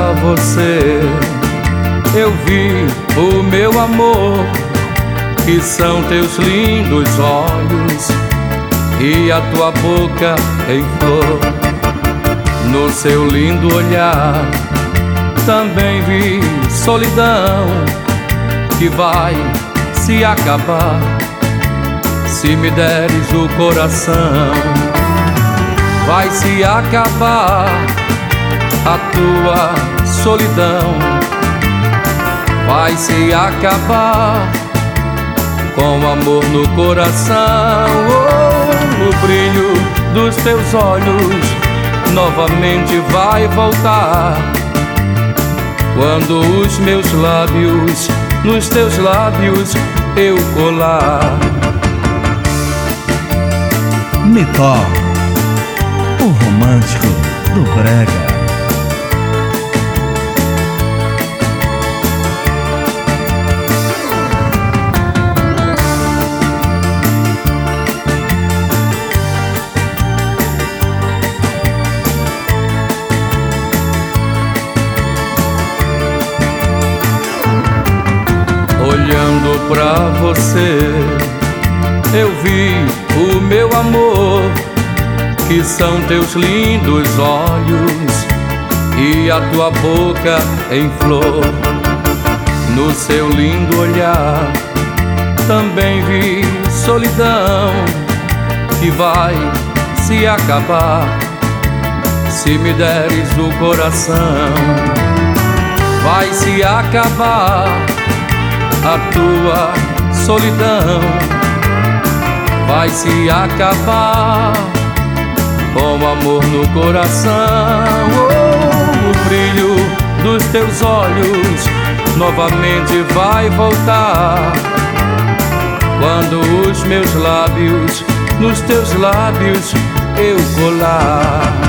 pra você eu vi o meu amor, que são teus lindos olhos e a tua boca em flor. No seu lindo olhar também vi solidão, que vai se acabar se me deres o coração. Vai se acabar a tua solidão, vai se acabar com amor no coração. Oh, o brilho dos teus olhos novamente vai voltar, quando os meus lábios nos teus lábios eu colar. Mitó, o romântico do brega. Olhando pra você eu vi o meu amor, que são teus lindos olhos e a tua boca em flor. No seu lindo olhar também vi solidão, que vai se acabar se me deres o coração. Vai se acabar a tua solidão, vai se acabar com amor no coração. Oh, o brilho dos teus olhos novamente vai voltar, quando os meus lábios nos teus lábios eu colar.